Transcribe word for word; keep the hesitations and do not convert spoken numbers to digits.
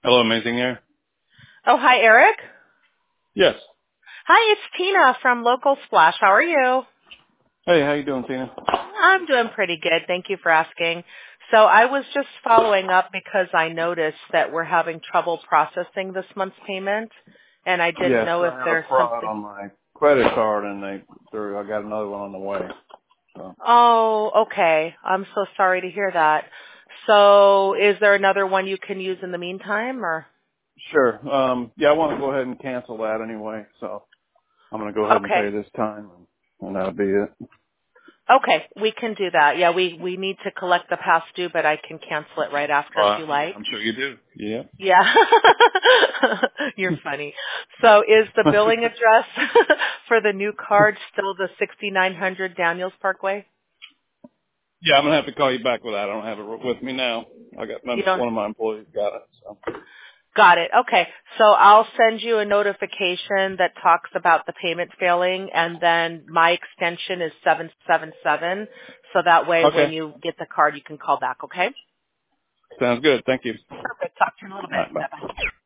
Hello, Amazing Air. Oh, hi, Eric. Yes. Hi, it's Tina from Local Splash. How are you? Hey, how you doing, Tina? I'm doing pretty good. Thank you for asking. So I was just following up because I noticed that we're having trouble processing this month's payment, and I didn't Yes, know if I had a there's fraud something. on my credit card, and they threw. I got another one on the way. So Oh, okay. I'm so sorry to hear that. So is there another one you can use in the meantime, or? sure. Um, yeah, I want to go ahead and cancel that anyway. So I'm going to go ahead and Okay. pay this time, and, and that'll be it. Okay, we can do that. Yeah, we, we need to collect the past due, but I can cancel it right after if Uh, you yeah, like. I'm sure you do. Yeah. Yeah. You're funny. So is the billing address for the new card still the sixty-nine hundred Daniels Parkway? yeah, I'm going to have to call you back with that. I don't have it with me now. I got my, You don't? one of my employees got it. So Got it. Okay. So I'll send you a notification that talks about the payment failing, and then my extension is seven seven seven. So that way when okay, you get the card, you can call back, okay? sounds good. Thank you. Perfect. Talk to you in a little All bit. right, bye. Bye-bye.